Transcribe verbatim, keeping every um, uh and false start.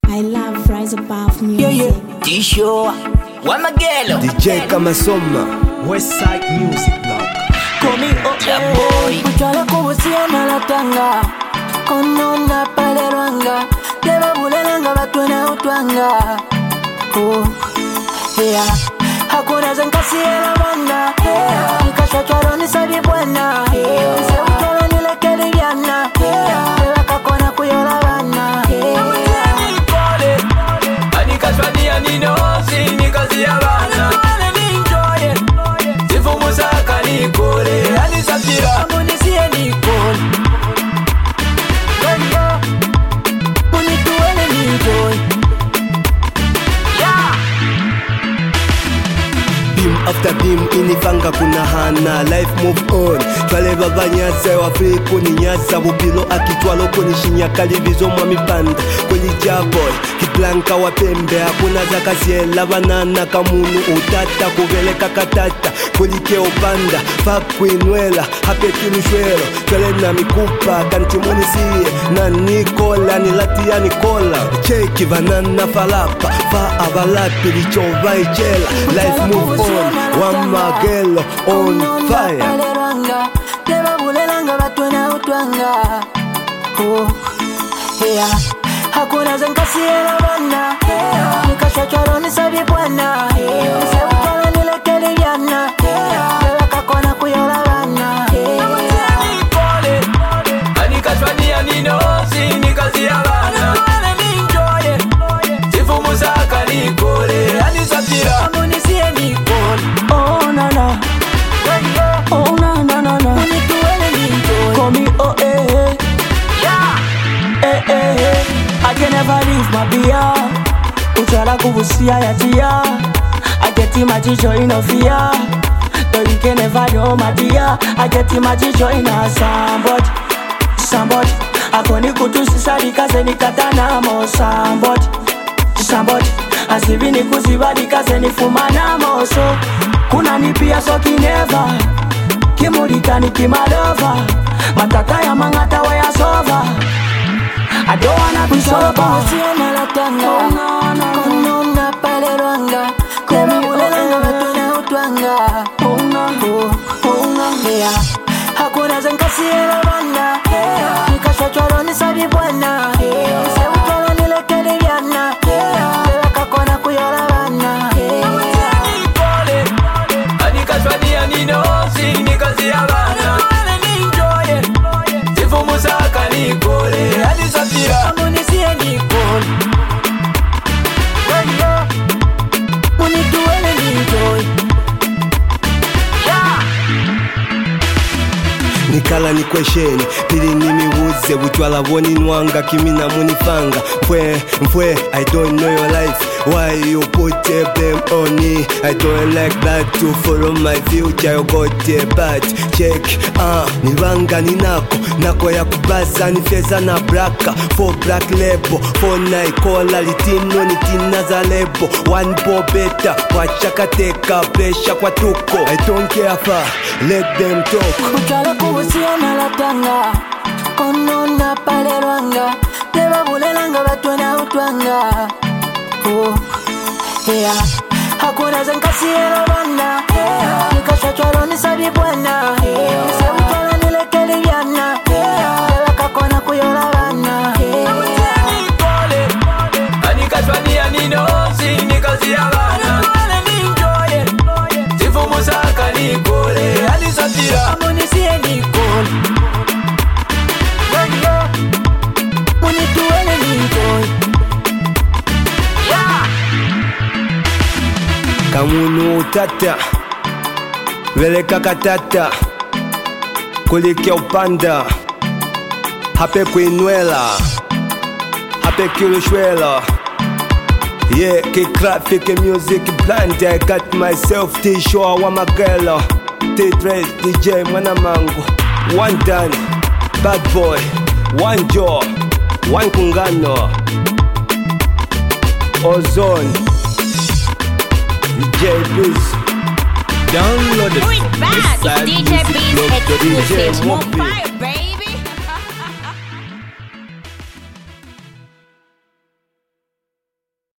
I love Rise Above music. Yeah, yeah. T-Show, Wamagelo. D J Kamasoma, Westside Music Blog. Komi oh boy. Kuchala kubusia na latanga Kono na paleranga Deba bulelanga batu na utwanga Oh, yeah. Hakuna zankasi ela banda Yeah. Nkasha choro ni sabi buena Yeah. Nse utolo nileke libyana Yeah. Deba kakona kuyola bana Yeah. Nikole Anikashwa ni anino Sinikazi ya bana Musaka Nikole, Anisapira Munisiye Nikole Ganga Munituwele Nikole Yeah. Beam after beam inivanga kuna hana. Life move on. Twale baba nyaza wa Afriko ni nyaza. Bubilo akitwalo kuni shinyakali vizo mwamipanda. Kuli jaboy, kiblanka wa pembe. Hakuna za kaziela banana kamunu. Utata kuveleka katata. Kuli keo panda, fakuinwela. Hape kilushwelo, twale na mikupa. Kanti munisiye, na Nikola. Nilatia Nikola, cheki vanana falapa. Fa avalapi lichova ichela. Life move on, Wamagelo on fire. Paleranga Deba bulelanga batu na utwanga Oh, yeah. Hakuna zankasi ela bana Yeah. Nkasha choro ni sabi buena Yeah. Nse utolo nileke libyana Yeah. Deba kakona kuyola bana Yeah. Nikole Anikashwa ni anino Sinikazi ya bana Sifu Musaka Nikole, Anisapira Munisiye Nikole Oh na na, oh na na na na. Munituwele Nikole Call me oh eh eh, Yeah. eh eh eh. I can never leave my beer. Uchala kubusia ya tia. I get in my jicho in a fear. Though you can never know my dear. I get in my jicho in a somebody, somebody. Akoni kutusi sari kaze nikatana mo somebody, somebody. Asibi ni kuzibadi kaze nifumana moso. Kuna nipia so kineva Kimurika ni kimalova Matata ya mangata wa ya sova I don't wanna be sober. Kubusia na latanga Kono na paleranga Deba bulelanga batu na utwanga Oh, yeah. Hakuna zankasi ela bana Yeah. Nkasha choro ni sabi buena Yeah. Nse utolo nileke libyana Yeah. Deba kakona kuyola bana Yeah. Nikole Anikashwa ni anino Sinikazi ya bana Sifu Musaka Nikole, Anisapira Munisiye Nikole Ganga Munituwele Nikole Yeah. Nikala ni kwesheni, pili nimiwuze. Butwala boni nwanga, kimi na munifanga. Mfwe, mfwe, I don't know your life. Why you put a blame on me? I don't like that to follow my future. You got a bad check. Ah, nivanga ni nako. Nako ya kubaza ni feza na braka. For black label, for Nikola. Litino ni tina za lebo. One bo better, wachakateka. Pressure kwa tuko. I don't care for, let them talk. Kuchala kubusia na latanga Kono na paleranga Deba bulelanga batu na utwanga Oh, yeah. Hakuna zankasi ela bana Yeah. Nkasha choro ni sabi buena Yeah. Nse utolo nileke libyana Yeah. Deba kakona kuyola bana Yeah. Nikole Anikashwa ni anino Sinikazi ya bana Sifu Musaka Nikole, Anisapira Munisiye Nikole Ganga Munituwele Nikole Yeah. Kamunu utata Veleka katata Kulike upanda Hape kuinwela Hape kilushwela Yeah, kick music blind. I got myself T-Show Wamagelo T-Dress D J Mwanamangu. One done, bad boy. One jaw, one kungano. Ozone D J Biz. Download it. Bring it back. D J Biz exclusive. More fire, baby.